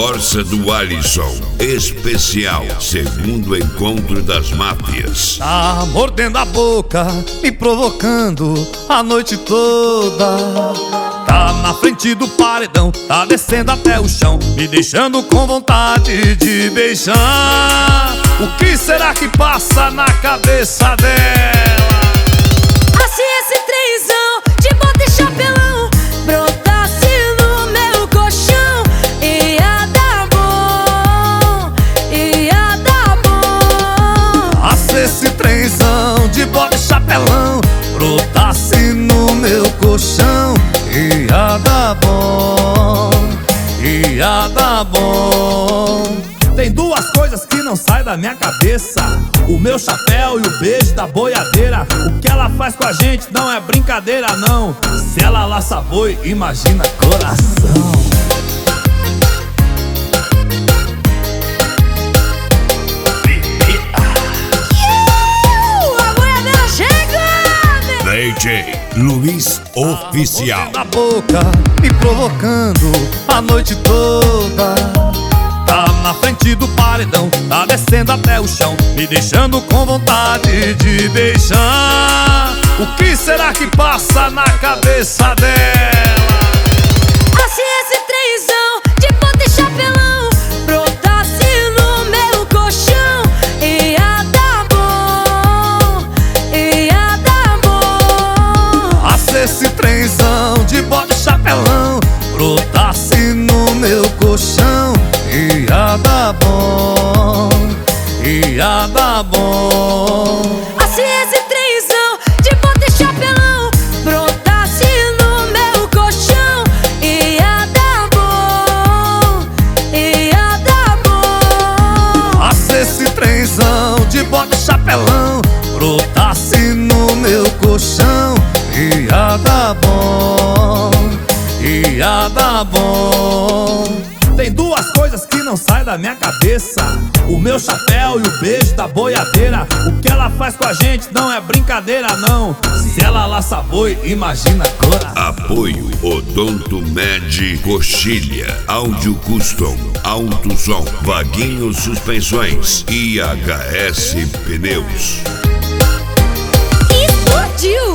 Corsa do Alisson, especial, segundo encontro das máfias. Tá mordendo a boca, me provocando a noite toda. Tá na frente do paredão, tá descendo até o chão, me deixando com vontade de beijar. O que será que passa na cabeça dela? Se esse trenzão de bota e chapelão brotasse no meu colchão, ia dar bom, ia dar bom. Se esse trenzão de bota e chapelão brotasse no meu colchão, ia dar bom, ia dar bom. Tem duas coisas que não saem da minha cabeça: o meu chapéu e o beijo da boiadeira. O que ela faz com a gente não é brincadeira não. Se ela laça boi, imagina coração. A boiadeira chega! DJ Luiz Oficial. Na boca, me provocando a noite toda. Tá na frente do paredão, tá descendo até o chão, me deixando com vontade de beijar. O que será que passa na cabeça dela? Se esse trenzão de bota e chapelão brotasse no meu colchão, ia dar bom, ia dar bom. Se esse trenzão de bota e chapelão brotasse no meu colchão, ia dar bom, ia dar bom. Se esse trenzão de bota e chapelão brotasse no meu colchão, ia dar bom, ia dar bom. Se esse trenzão de bota e chapelão brotasse no meu colchão, ia dar bom, ia dar bom. Tem duas coisas que não saem da minha cabeça: o meu chapéu e o beijo da boiadeira. O que ela faz com a gente não é brincadeira não. Se ela laça boi, imagina coração. Apoio Odonto Med Coxilha, Áudio Custom, Alto Som, Vaguinho Suspensões e IHS Pneus. Explodiu!